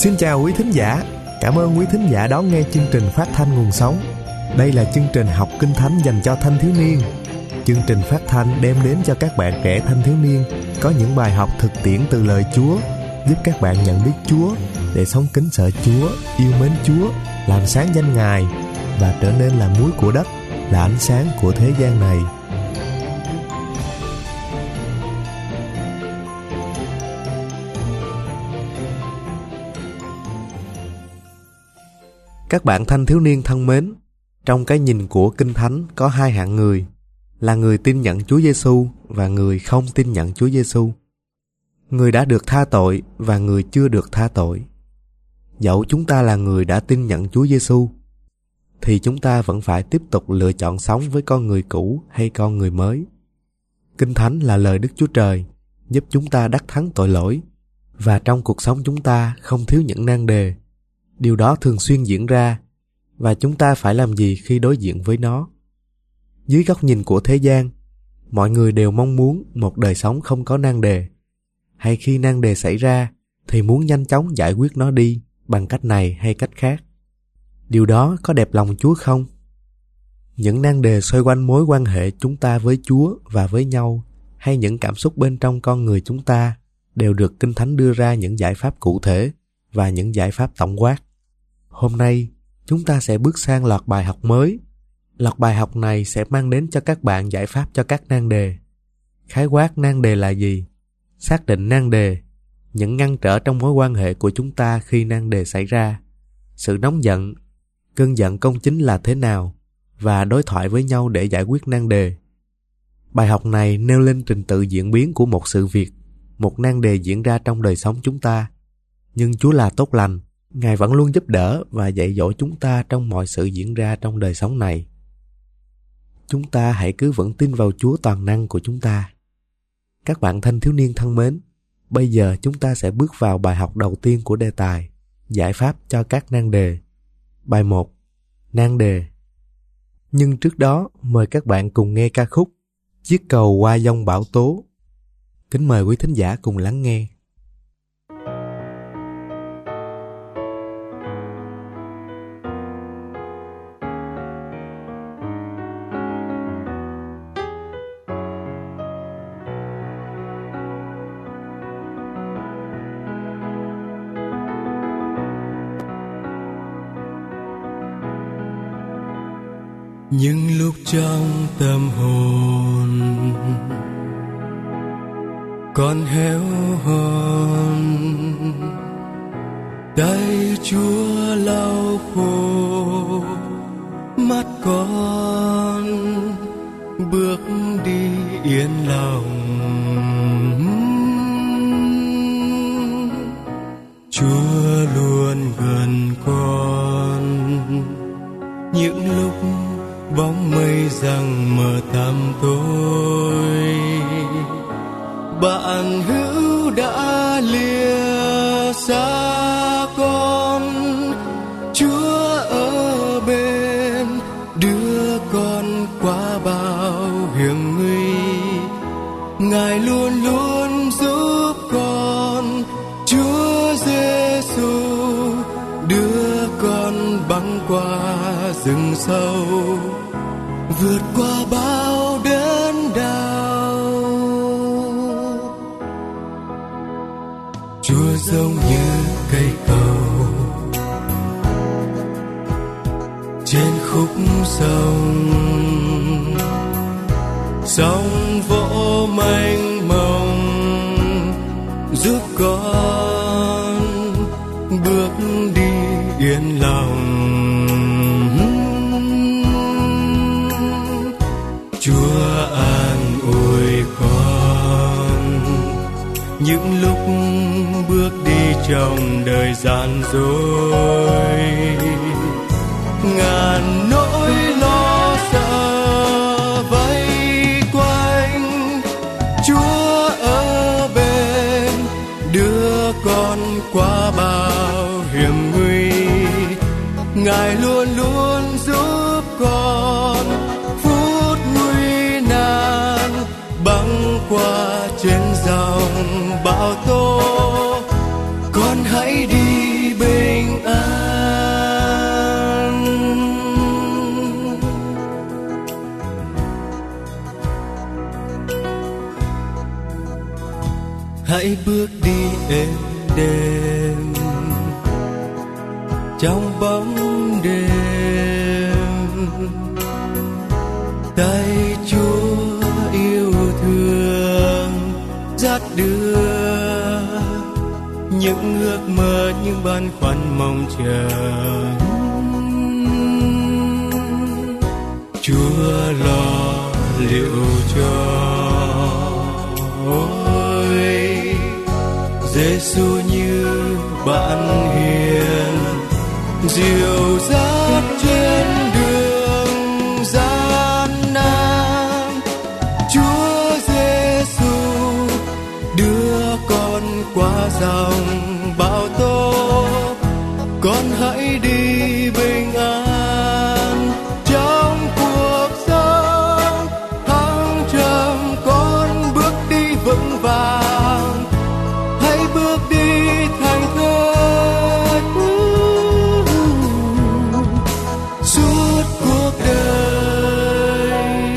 Xin chào quý thính giả. Cảm ơn quý thính giả đón nghe chương trình phát thanh Nguồn Sống. Đây là chương trình học Kinh Thánh dành cho thanh thiếu niên. Chương trình phát thanh đem đến cho các bạn trẻ thanh thiếu niên có những bài học thực tiễn từ lời Chúa, giúp các bạn nhận biết Chúa để sống kính sợ Chúa, yêu mến Chúa, làm sáng danh Ngài và trở nên là muối của đất, là ánh sáng của thế gian này. Các bạn thanh thiếu niên thân mến, trong cái nhìn của Kinh Thánh có hai hạng người, là người tin nhận Chúa Giêsu và người không tin nhận Chúa Giêsu. Người đã được tha tội và người chưa được tha tội. Dẫu chúng ta là người đã tin nhận Chúa Giêsu, thì chúng ta vẫn phải tiếp tục lựa chọn sống với con người cũ hay con người mới. Kinh Thánh là lời Đức Chúa Trời, giúp chúng ta đắc thắng tội lỗi, và trong cuộc sống chúng ta không thiếu những nan đề. Điều đó thường xuyên diễn ra, và chúng ta phải làm gì khi đối diện với nó? Dưới góc nhìn của thế gian, mọi người đều mong muốn một đời sống không có nan đề, hay khi nan đề xảy ra thì muốn nhanh chóng giải quyết nó đi bằng cách này hay cách khác. Điều đó có đẹp lòng Chúa không? Những nan đề xoay quanh mối quan hệ chúng ta với Chúa và với nhau, hay những cảm xúc bên trong con người chúng ta, đều được Kinh Thánh đưa ra những giải pháp cụ thể và những giải pháp tổng quát. Hôm nay, chúng ta sẽ bước sang loạt bài học mới. Loạt bài học này sẽ mang đến cho các bạn giải pháp cho các nan đề. Khái quát nan đề là gì? Xác định nan đề, những ngăn trở trong mối quan hệ của chúng ta khi nan đề xảy ra, sự nóng giận, cơn giận công chính là thế nào, và đối thoại với nhau để giải quyết nan đề. Bài học này nêu lên trình tự diễn biến của một sự việc, một nan đề diễn ra trong đời sống chúng ta. Nhưng Chúa là tốt lành, Ngài vẫn luôn giúp đỡ và dạy dỗ chúng ta trong mọi sự diễn ra trong đời sống này. Chúng ta hãy cứ vững tin vào Chúa toàn năng của chúng ta. Các bạn thanh thiếu niên thân mến, bây giờ chúng ta sẽ bước vào bài học đầu tiên của đề tài, giải pháp cho các nan đề. Bài 1. Nan đề. Nhưng trước đó, mời các bạn cùng nghe ca khúc Chiếc cầu qua dông bão tố. Kính mời quý thính giả cùng lắng nghe. Những lúc trong tâm hồn con héo hon, tay Chúa lau khô mắt con, bước đi yên lòng. Chúa luôn gần con những lúc bóng mây giăng mờ tăm tối. Bạn hữu đã lìa xa con, Chúa ở bên đưa con qua bao hiểm nguy. Ngài luôn luôn giúp con, Chúa Giêsu đưa con băng qua rừng sâu, vượt qua bao đớn đau. Chúa giống như cây cầu trên khúc sông, sóng vỗ mênh mông giúp con bước đi yên lòng. Chúa an ủi con những lúc bước đi trong đời gian dối. Ngàn nỗi lo sợ vây quanh, Chúa ở bên đưa con qua bao hiểm nguy. Ngài luôn luôn giúp con phút nguy nan, băng qua trên dòng bão tố. Con hãy đi hãy bước đi êm đềm trong bóng đêm. Tay Chúa yêu thương dắt đưa những ước mơ, những băn khoăn mong chờ. Chúa lo liệu cho. Ôi Giêsu như bạn hiền, dìu dắt trên đường gian nan. Chúa Giêsu đưa con qua dòng bão tố, con hãy đi bình an trong cuộc sống. Thăng trầm con bước đi vững vàng, hãy bước đi thành thơi suốt cuộc đời.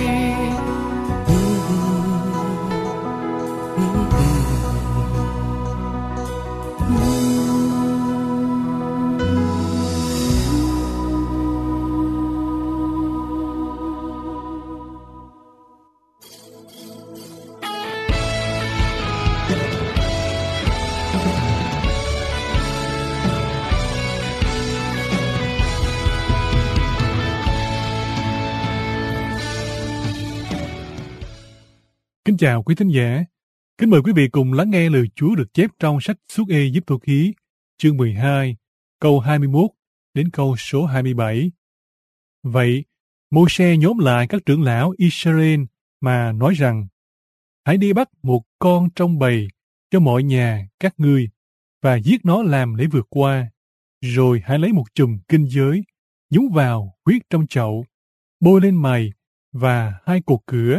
Kính chào quý thính giả. Kính mời quý vị cùng lắng nghe lời Chúa được chép trong sách Xuất Ê-díp-tô ký, chương 12, câu 21 đến câu số 27. Vậy, Mô-sê nhóm lại các trưởng lão Israel mà nói rằng: hãy đi bắt một con trong bầy cho mọi nhà các ngươi và giết nó làm lễ vượt qua. Rồi hãy lấy một chùm kinh giới, nhúng vào huyết trong chậu, bôi lên mày và 2 cột cửa.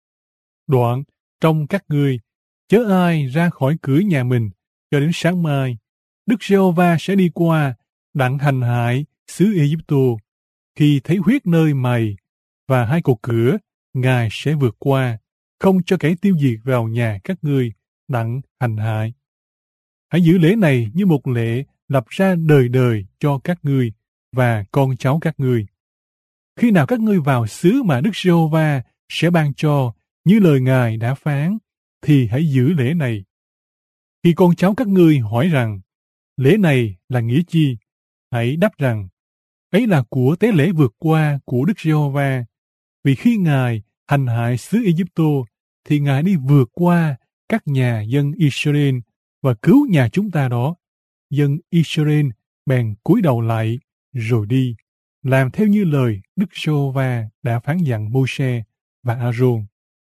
Đoạn, trong các ngươi, chớ ai ra khỏi cửa nhà mình cho đến sáng mai. Đức Giê-hô-va sẽ đi qua, đặng hành hại xứ Ê-díp-tô. Khi thấy huyết nơi mày và 2 cột cửa, Ngài sẽ vượt qua, không cho kẻ tiêu diệt vào nhà các ngươi, đặng hành hại. Hãy giữ lễ này như một lễ lập ra đời đời cho các ngươi và con cháu các ngươi. Khi nào các ngươi vào xứ mà Đức Giê-hô-va sẽ ban cho, như lời Ngài đã phán, thì hãy giữ lễ này. Khi con cháu các ngươi hỏi rằng, lễ này là nghĩa chi? Hãy đáp rằng, ấy là của tế lễ vượt qua của Đức Giê-hô-va. Vì khi Ngài hành hại xứ Ê-díp-tô, thì Ngài đi vượt qua các nhà dân Israel và cứu nhà chúng ta đó. Dân Israel bèn cúi đầu lại rồi đi, làm theo như lời Đức Giê-hô-va đã phán dặn Mô-sê và A-rôn.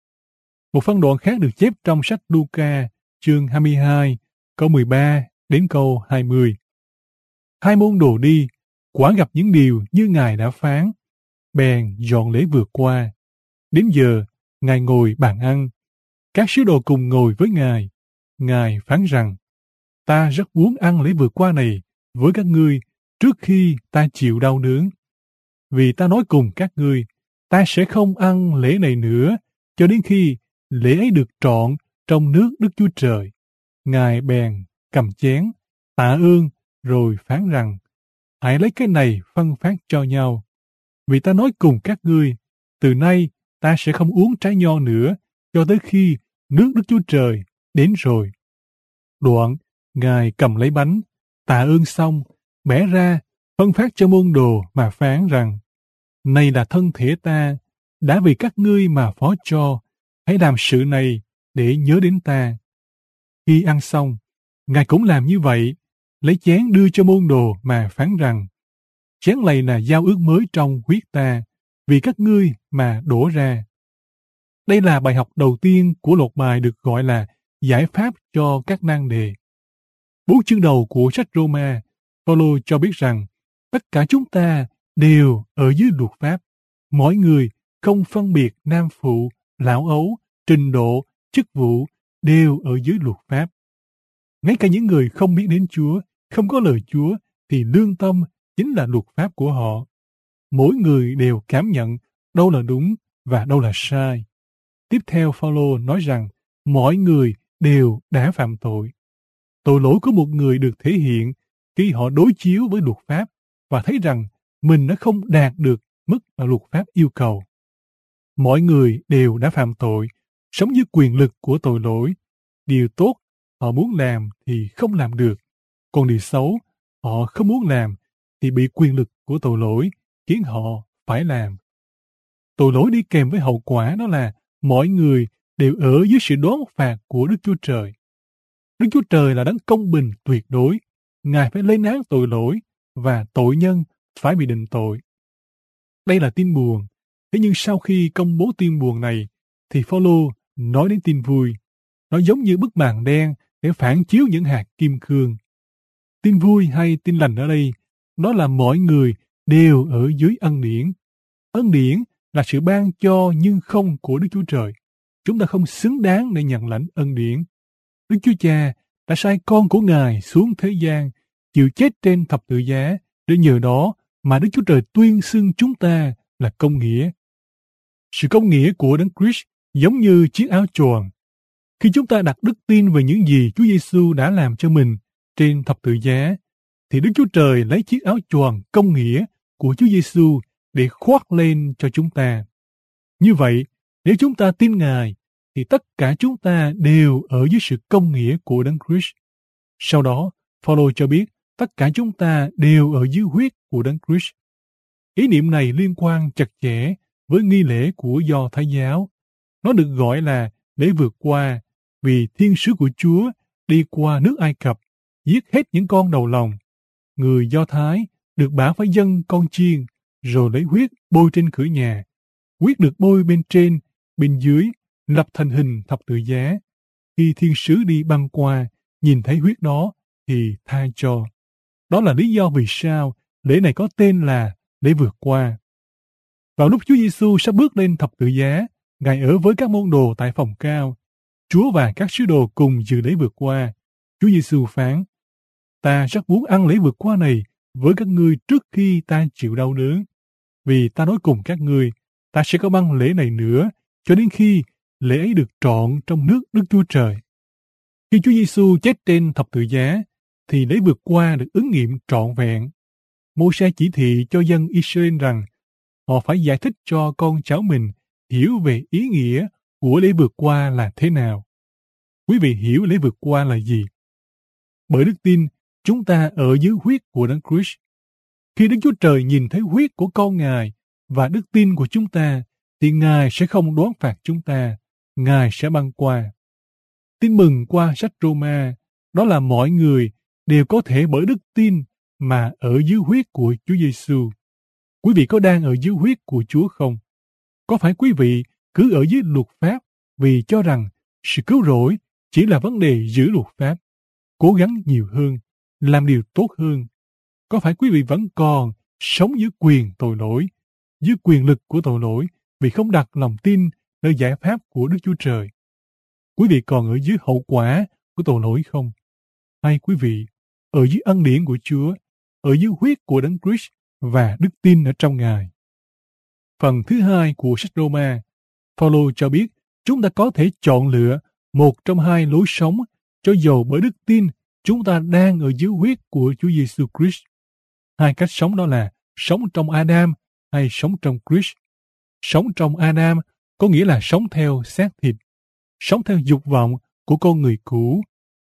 Một phân đoạn khác được chép trong sách Luca, chương 22, câu 13 đến câu 20. 2 môn đồ đi, quả gặp những điều như Ngài đã phán, bèn dọn lễ vượt qua. Đến giờ, Ngài ngồi bàn ăn. Các sứ đồ cùng ngồi với Ngài. Ngài phán rằng, ta rất muốn ăn lễ vượt qua này với các ngươi trước khi ta chịu đau đớn. Vì ta nói cùng các ngươi, ta sẽ không ăn lễ này nữa cho đến khi lễ ấy được trọn trong nước Đức Chúa Trời. Ngài bèn cầm chén, tạ ơn, rồi phán rằng, hãy lấy cái này phân phát cho nhau. Vì ta nói cùng các ngươi, từ nay ta sẽ không uống trái nho nữa, cho tới khi nước Đức Chúa Trời đến rồi. Đoạn, Ngài cầm lấy bánh, tạ ơn xong, bẻ ra, phân phát cho môn đồ mà phán rằng, này là thân thể ta, đã vì các ngươi mà phó cho, hãy làm sự này để nhớ đến ta. Khi ăn xong, Ngài cũng làm như vậy, lấy chén đưa cho môn đồ mà phán rằng, chén này là giao ước mới trong huyết ta, vì các ngươi mà đổ ra. Đây là bài học đầu tiên của loạt bài được gọi là giải pháp cho các nan đề. 4 chương đầu của sách Roma, Phaolô cho biết rằng tất cả chúng ta đều ở dưới luật pháp. Mỗi người không phân biệt nam phụ, lão ấu, trình độ, chức vụ đều ở dưới luật pháp. Ngay cả những người không biết đến Chúa, không có lời Chúa, thì lương tâm chính là luật pháp của họ. Mỗi người đều cảm nhận đâu là đúng và đâu là sai. Tiếp theo Phaolô nói rằng mọi người đều đã phạm tội. Tội lỗi của một người được thể hiện khi họ đối chiếu với luật pháp và thấy rằng mình đã không đạt được mức mà luật pháp yêu cầu. Mọi người đều đã phạm tội, sống dưới quyền lực của tội lỗi. Điều tốt họ muốn làm thì không làm được, còn điều xấu họ không muốn làm thì bị quyền lực của tội lỗi khiến họ phải làm. Tội lỗi đi kèm với hậu quả đó là mọi người đều ở dưới sự đoán phạt của Đức Chúa Trời. Đức Chúa Trời là đấng công bình tuyệt đối. Ngài phải lên án tội lỗi và tội nhân phải bị định tội. Đây là tin buồn. Thế nhưng sau khi công bố tin buồn này, thì Phaolô nói đến tin vui. Nó giống như bức màn đen để phản chiếu những hạt kim cương. Tin vui hay tin lành ở đây, đó là mọi người đều ở dưới ân điển. Ân điển là sự ban cho nhưng không của Đức Chúa Trời. Chúng ta không xứng đáng để nhận lãnh ân điển. Đức Chúa Cha đã sai con của Ngài xuống thế gian, chịu chết trên thập tự giá, để nhờ đó mà Đức Chúa Trời tuyên xưng chúng ta là công nghĩa. Sự công nghĩa của Đấng Christ giống như chiếc áo choàng. Khi chúng ta đặt đức tin về những gì Chúa Giêsu đã làm cho mình trên thập tự giá, thì Đức Chúa Trời lấy chiếc áo choàng công nghĩa của Chúa Giêsu để khoác lên cho chúng ta. Như vậy, nếu chúng ta tin Ngài, thì tất cả chúng ta đều ở dưới sự công nghĩa của Đấng Christ. Sau đó, Phaolô cho biết tất cả chúng ta đều ở dưới huyết của Đấng Christ. Ý niệm này liên quan chặt chẽ với nghi lễ của Do Thái giáo. Nó được gọi là lễ vượt qua, vì thiên sứ của Chúa đi qua nước Ai Cập, giết hết những con đầu lòng. Người Do Thái được bảo phải dâng con chiên, rồi lấy huyết bôi trên cửa nhà. Huyết được bôi bên trên, bên dưới, lập thành hình thập tự giá. Khi thiên sứ đi băng qua, nhìn thấy huyết đó, thì tha cho. Đó là lý do vì sao lễ này có tên là lễ vượt qua. Vào lúc Chúa Giêsu sắp bước lên thập tự giá, Ngài ở với các môn đồ tại phòng cao. Chúa và các sứ đồ cùng dự lễ vượt qua. Chúa Giêsu phán: Ta rất muốn ăn lễ vượt qua này với các ngươi trước khi ta chịu đau đớn. Vì ta nói cùng các ngươi, ta sẽ không ăn lễ này nữa cho đến khi lễ ấy được trọn trong nước Đức Chúa Trời. Khi Chúa Giêsu chết trên thập tự giá, thì lễ vượt qua được ứng nghiệm trọn vẹn. Mô-se chỉ thị cho dân Israel rằng họ phải giải thích cho con cháu mình hiểu về ý nghĩa của lễ vượt qua là thế nào. Quý vị hiểu lễ vượt qua là gì? Bởi đức tin, chúng ta ở dưới huyết của Đấng Christ. Khi Đức Chúa Trời nhìn thấy huyết của con Ngài và đức tin của chúng ta, thì Ngài sẽ không đoán phạt chúng ta, Ngài sẽ băng qua. Tin mừng qua sách Roma, đó là mọi người đều có thể bởi đức tin mà ở dưới huyết của Chúa Giêsu. Quý vị có đang ở dưới huyết của Chúa không? Có phải quý vị cứ ở dưới luật pháp vì cho rằng sự cứu rỗi chỉ là vấn đề giữ luật pháp, cố gắng nhiều hơn, làm điều tốt hơn? Có phải quý vị vẫn còn sống dưới quyền tội lỗi, dưới quyền lực của tội lỗi vì không đặt lòng tin nơi giải pháp của Đức Chúa Trời? Quý vị còn ở dưới hậu quả của tội lỗi không? Hay quý vị ở dưới ân điển của Chúa, ở dưới huyết của Đấng Christ và đức tin ở trong Ngài? Phần thứ hai của sách Roma, Phaolô cho biết chúng ta có thể chọn lựa một trong hai lối sống, cho dầu bởi đức tin chúng ta đang ở dưới huyết của Chúa Giêsu Christ. Hai cách sống đó là sống trong Adam hay sống trong Christ. Sống trong Adam có nghĩa là sống theo xác thịt, sống theo dục vọng của con người cũ.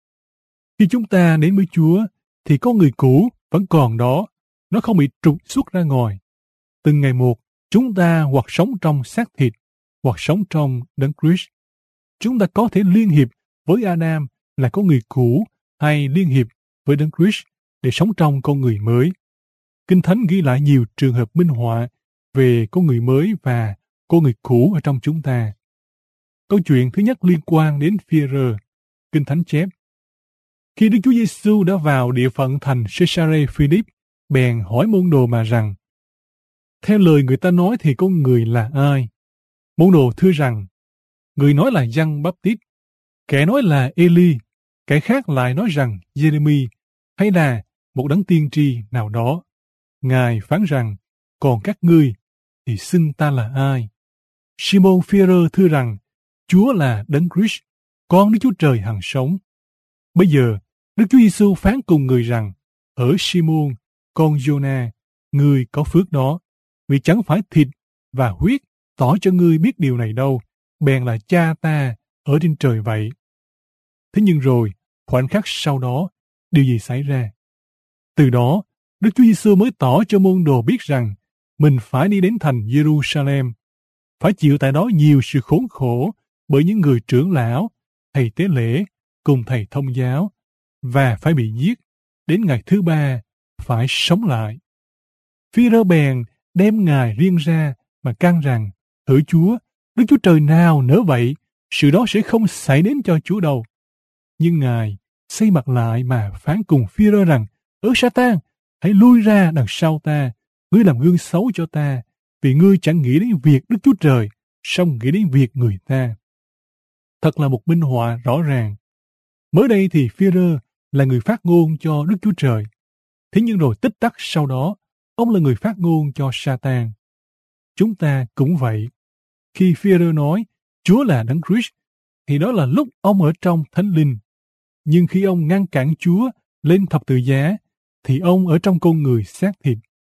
Khi chúng ta đến với Chúa, thì con người cũ vẫn còn đó, nó không bị trục xuất ra ngoài. Từng ngày một, chúng ta hoặc sống trong xác thịt, hoặc sống trong Đấng Christ. Chúng ta có thể liên hiệp với Adam là con người cũ, hay liên hiệp với Đấng Christ để sống trong con người mới. Kinh Thánh ghi lại nhiều trường hợp minh họa về con người mới và con người cũ ở trong chúng ta. Câu chuyện thứ nhất liên quan đến Phi-e-rơ. Kinh Thánh chép: Khi Đức Chúa Giêsu đã vào địa phận thành Caesarea Philip, bèn hỏi môn đồ mà rằng: Theo lời người ta nói thì con người là ai? Môn đồ thưa rằng: Người nói là Giăng Báp-tít, kẻ nói là Eli, kẻ khác lại nói rằng Giê-rê-mi, hay là một đấng tiên tri nào đó. Ngài phán rằng: Còn các ngươi thì xưng ta là ai? Simon Phi-e-rơ thưa rằng: Chúa là Đấng Christ, con Đức Chúa Trời hằng sống. Bây giờ, Đức Chúa Giêsu phán cùng người rằng, ở Simon, con Giô-na, ngươi có phước đó, vì chẳng phải thịt và huyết tỏ cho ngươi biết điều này đâu, bèn là Cha ta ở trên trời vậy. Thế nhưng rồi, khoảnh khắc sau đó, điều gì xảy ra? Từ đó, Đức Chúa Giêsu mới tỏ cho môn đồ biết rằng mình phải đi đến thành Jerusalem, phải chịu tại đó nhiều sự khốn khổ bởi những người trưởng lão, thầy tế lễ cùng thầy thông giáo, và phải bị giết, đến ngày thứ ba phải sống lại. Phi-rơ bèn đem Ngài riêng ra mà can rằng, hỡi Chúa, Đức Chúa Trời nào nỡ vậy, sự đó sẽ không xảy đến cho Chúa đâu. Nhưng Ngài xây mặt lại mà phán cùng Phi-rơ rằng, Sa-tan, hãy lui ra đằng sau ta, ngươi làm gương xấu cho ta, vì ngươi chẳng nghĩ đến việc Đức Chúa Trời, song nghĩ đến việc người ta. Thật là một minh họa rõ ràng. Mới đây thì Phi-rơ là người phát ngôn cho Đức Chúa Trời. Thế nhưng rồi tích tắc sau đó, ông là người phát ngôn cho Sa-tan. Chúng ta cũng vậy. Khi Phi-rơ nói Chúa là Đấng Christ, thì đó là lúc ông ở trong Thánh Linh. Nhưng khi ông ngăn cản Chúa lên thập tự giá, thì ông ở trong con người xác thịt.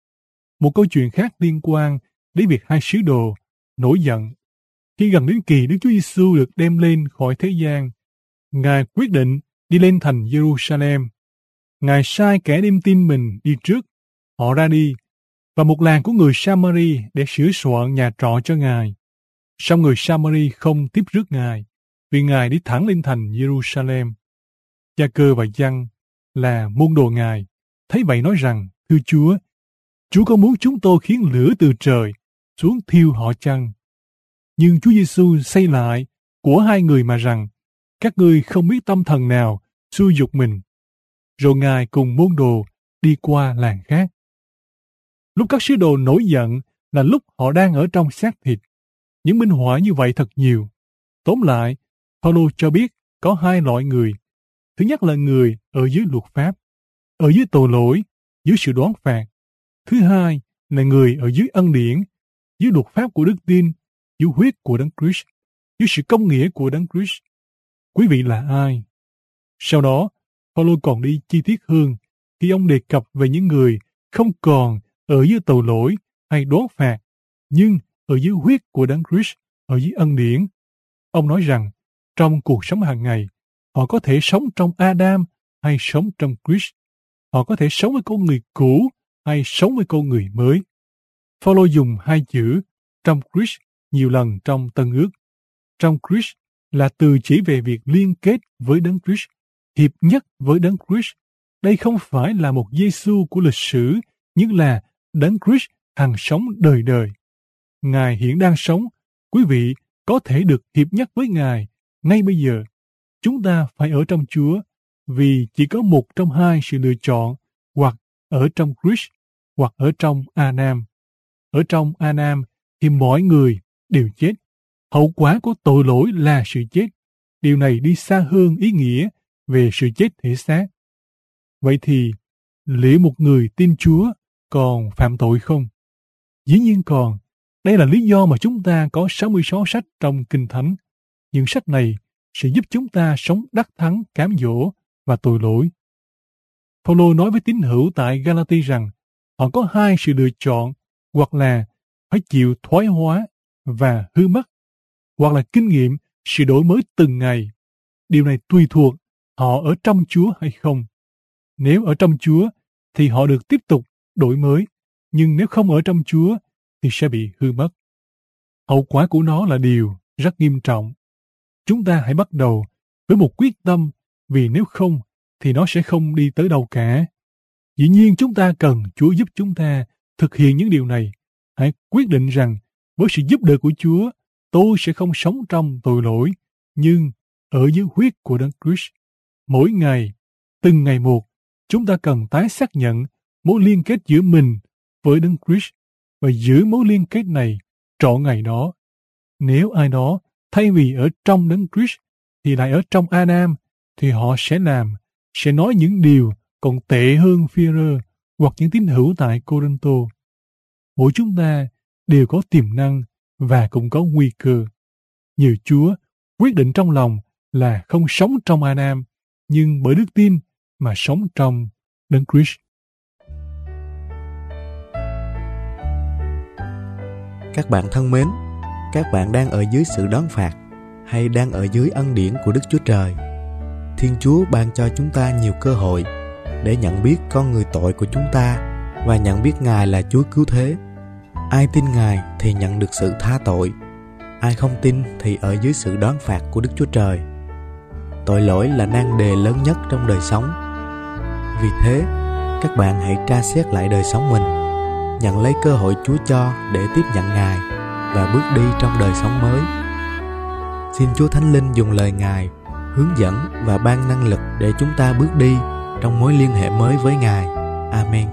Một câu chuyện khác liên quan đến việc hai sứ đồ nổi giận. Khi gần đến kỳ Đức Chúa Giêsu được đem lên khỏi thế gian, Ngài quyết định đi lên thành Jerusalem. Ngài sai kẻ đem tin mình đi trước, họ ra đi, và một làng của người Samari để sửa soạn nhà trọ cho Ngài. Song người Samari không tiếp rước Ngài, vì Ngài đi thẳng lên thành Jerusalem. Gia-cơ và Giăng là môn đồ Ngài, thấy vậy nói rằng, thưa Chúa có muốn chúng tôi khiến lửa từ trời xuống thiêu họ chăng? Nhưng Chúa Giêsu xây lại của hai người mà rằng, các ngươi không biết tâm thần nào xui dục mình. Rồi Ngài cùng môn đồ đi qua làng khác. Lúc các sứ đồ nổi giận là lúc họ đang ở trong xác thịt. Những minh họa như vậy thật nhiều. Tóm lại, Phaolô cho biết có hai loại người. Thứ nhất là người ở dưới luật pháp, ở dưới tội lỗi, dưới sự đoán phạt. Thứ hai là người ở dưới ân điển, dưới luật pháp của đức tin, dưới huyết của Đấng Christ, dưới sự công nghĩa của Đấng Christ. Quý vị là ai? Sau đó, Phaolô còn đi chi tiết hơn khi ông đề cập về những người không còn ở dưới tội lỗi hay đoán phạt, nhưng ở dưới huyết của Đấng Christ, ở dưới ân điển. Ông nói rằng, trong cuộc sống hàng ngày, họ có thể sống trong Adam hay sống trong Christ. Họ có thể sống với con người cũ hay sống với con người mới. Phaolô dùng hai chữ trong Christ nhiều lần trong Tân Ước. Trong Christ là từ chỉ về việc liên kết với Đấng Christ, hiệp nhất với Đấng Christ. Đây không phải là một Giêsu của lịch sử, nhưng là Đấng Christ hằng sống đời đời. Ngài hiện đang sống, quý vị có thể được hiệp nhất với Ngài ngay bây giờ. Chúng ta phải ở trong Chúa, vì chỉ có một trong hai sự lựa chọn, hoặc ở trong Christ, hoặc ở trong Adam. Ở trong Adam thì mọi người đều chết. Hậu quả của tội lỗi là sự chết. Điều này đi xa hơn ý nghĩa về sự chết thể xác. Vậy thì, liệu một người tin Chúa còn phạm tội không? Dĩ nhiên còn. Đây là lý do mà chúng ta có 66 sách trong Kinh Thánh. Những sách này sẽ giúp chúng ta sống đắc thắng cám dỗ và tội lỗi. Phaolô nói với tín hữu tại Galati rằng họ có hai sự lựa chọn, hoặc là phải chịu thoái hóa và hư mất, hoặc là kinh nghiệm sự đổi mới từng ngày. Điều này tùy thuộc họ ở trong Chúa hay không. Nếu ở trong Chúa thì họ được tiếp tục đổi mới, nhưng nếu không ở trong Chúa thì sẽ bị hư mất. Hậu quả của nó là điều rất nghiêm trọng. Chúng ta hãy bắt đầu với một quyết tâm, vì nếu không thì nó sẽ không đi tới đâu cả. Dĩ nhiên chúng ta cần Chúa giúp chúng ta thực hiện những điều này. Hãy quyết định rằng với sự giúp đỡ của Chúa, tôi sẽ không sống trong tội lỗi, nhưng ở dưới huyết của Đấng Christ. Mỗi ngày, từng ngày một, chúng ta cần tái xác nhận mối liên kết giữa mình với Đấng Christ và giữ mối liên kết này trọn ngày đó. Nếu ai đó thay vì ở trong Đấng Christ thì lại ở trong Adam, thì họ sẽ nói những điều còn tệ hơn Phi-rơ hoặc những tín hữu tại Cô-rinh-tô. Mỗi chúng ta đều có tiềm năng và cũng có nguy cơ. Nhờ Chúa quyết định trong lòng là không sống trong Adam, nhưng bởi đức tin mà sống trong Đấng Christ. Các bạn thân mến, các bạn đang ở dưới sự đón phạt hay đang ở dưới ân điển của Đức Chúa Trời? Thiên Chúa ban cho chúng ta nhiều cơ hội để nhận biết con người tội của chúng ta và nhận biết Ngài là Chúa cứu thế. Ai tin Ngài thì nhận được sự tha tội, ai không tin thì ở dưới sự đón phạt của Đức Chúa Trời. Tội lỗi là nan đề lớn nhất trong đời sống. Vì thế, các bạn hãy tra xét lại đời sống mình, nhận lấy cơ hội Chúa cho để tiếp nhận Ngài và bước đi trong đời sống mới. Xin Chúa Thánh Linh dùng lời Ngài hướng dẫn và ban năng lực để chúng ta bước đi trong mối liên hệ mới với Ngài. Amen.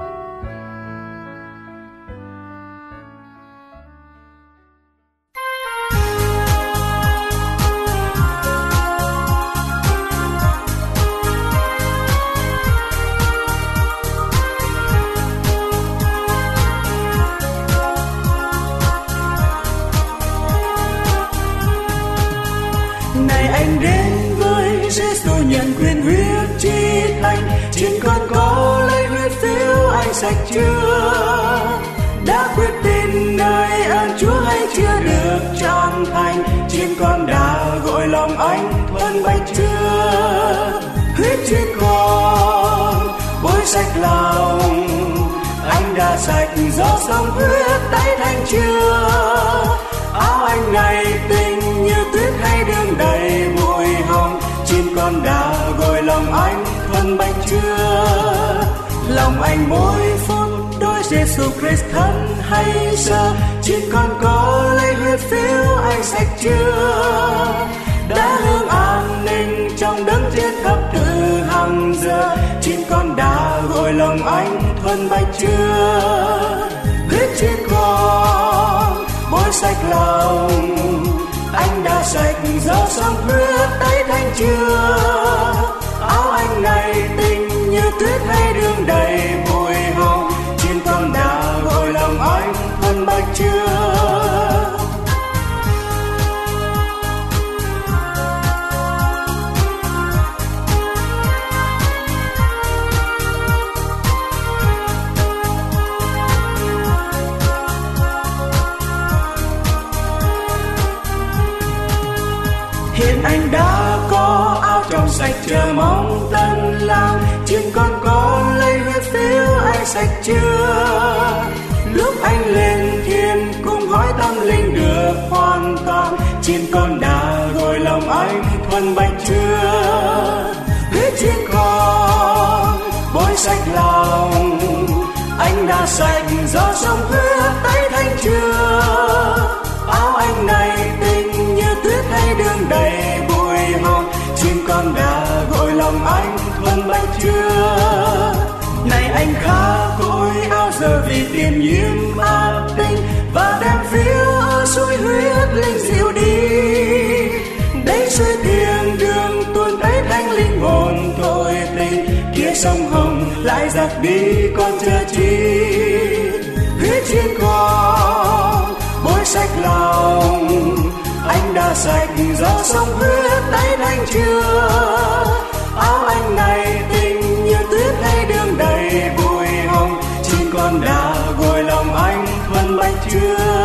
Này anh đến với Giêsu nhận quyền huyết chi thánh, trên con có lấy huyết phiếu anh sạch chưa? Đã quyết tin nơi ơn Chúa hay chưa được trọn thành, trên con đã gội lòng anh thuần bạch chưa? Huyết trên con bôi sạch lòng anh đã sạch do dòng huyết tẩy thanh chưa? Áo anh này tinh như tuyết hay đương đầy bụi hồng, trên con đã gội lòng anh thuần bạch chưa? Lòng anh bồi phúc đôi Giêsu Christ thân hay sơ, trên con có lấy huyết phiếu anh sạch chưa? Đã hương an ninh trong đấng chết khắp từ hàng giờ, trên con đã gội lòng anh thuần bạch chưa? Huyết trên con bôi sạch lòng anh đã sạch do dòng huyết tẩy thanh chưa? Áo anh này tinh như tuyết hay đương đầy bụi hồng, trên con đã gội lòng anh thuần bạch chưa? Hiện anh đã có áo trong sạch chờ mong tân lang, trên con có lấy huyết phiếu anh sạch chưa? Lúc anh lên thiên cùng hỏi tâm linh được hoàn toàn, trên con đã gội lòng anh thuần bạch chưa? Huyết trên con bôi sạch lòng anh đã sạch do dòng huyết tẩy thanh chưa? Áo anh này tinh như tuyết hay đương đầy bụi hồng, trên con đã gội lòng anh thuần bạch chưa? Này anh khá côi áo giờ vì tiền nhiễm ác tinh, và đem phiếu ở suối huyết linh dịu đi. Đấy suối thiêng đường tuôn tẩy thanh linh hồn tội tình, kia sông Hồng lại giặc đi con chờ chi? Huyết trên con bôi sạch lòng anh đã sạch do sông huyết tẩy thanh chưa? Áo anh này tinh như tuyết hay đương đầy bụi hồng, trên con đã gội lòng anh thuần bạch chưa?